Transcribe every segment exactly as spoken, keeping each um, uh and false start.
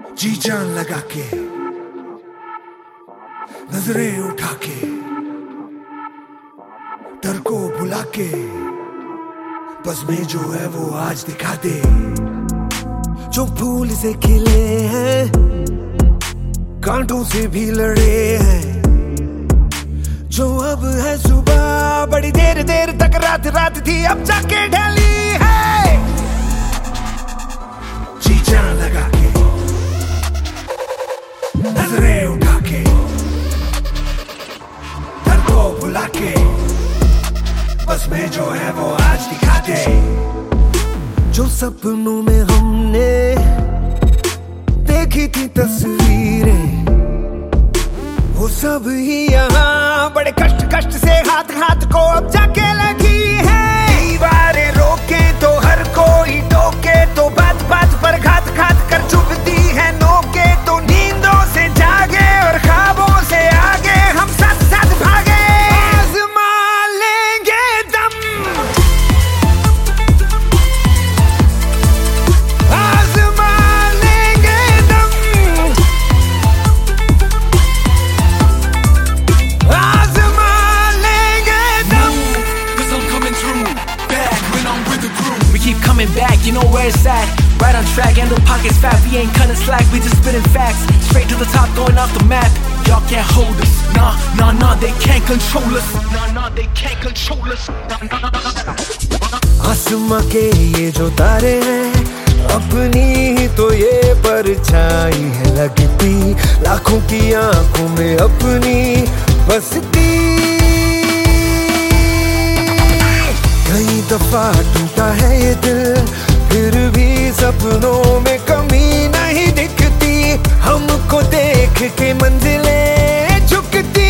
जी जान लगा के, नजरें उठा के, डर को भुला के, बस में जो है वो आज दिखा दे। जो फूल से खिले हैं, कांटों से भी लड़े हैं, जो अब है सुबह, बड़ी देर देर तक रात रात थी, अब जाके ढली है। जी जान लगा के, नजरें उठा के, डर को भुला के, बस में जो है वो आज दिखा दे। जो सपनों में हमने देखी थी तस्वीरें, वो सब ही यहाँ बड़े कष्ट कष्ट से हाथ हाथ को अब जाके लगी है। दीवारें रोके तो हर कोई टोके, तो बात बात पर घात घात कर चुभती है नोके, तो नींदों से जागे और ख्वाबों से आगे हम साथ साथ भागे। आज़मा लेंगे दम, आज़मा लेंगे दम, आज़मा लेंगे दम। 'Cause I'm coming through, back when I'm with the crew. We keep coming back, you know where it's at. Right on track, and the pockets fat. We ain't cutting slack, we just spitting facts. Straight to the top, going off the map. Y'all can't hold us, nah, nah, nah, they can't control us. Nah, nah, they can't control us. Nah, nah, nah, nah. आसमां के ये जो तारे हैं, अपनी ही तो ये परछाई है लगती, लाखों की आंखों में अपनी बसती। कई दफा टूटा है ये दिल, फिर भी सपनों में कमी नहीं दिखती, हमको देख के मंजिलें झुकती।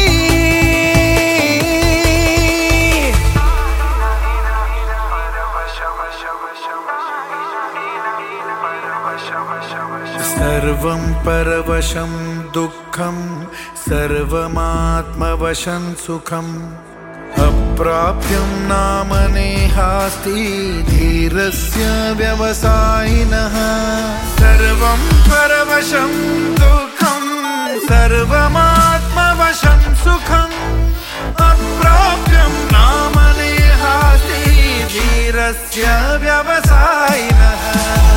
सर्वं परवशं दुःखं, सर्वमात्मवशं सुखम्, अप्राप्यं नाम नेहास्ति धीरस्य व्यवसायिनः। सर्वं परवशं दुःखं, सर्वमात्मवशं सुखम्, अप्राप्यं नाम नेहास्ति धीरस्य व्यवसायिनः।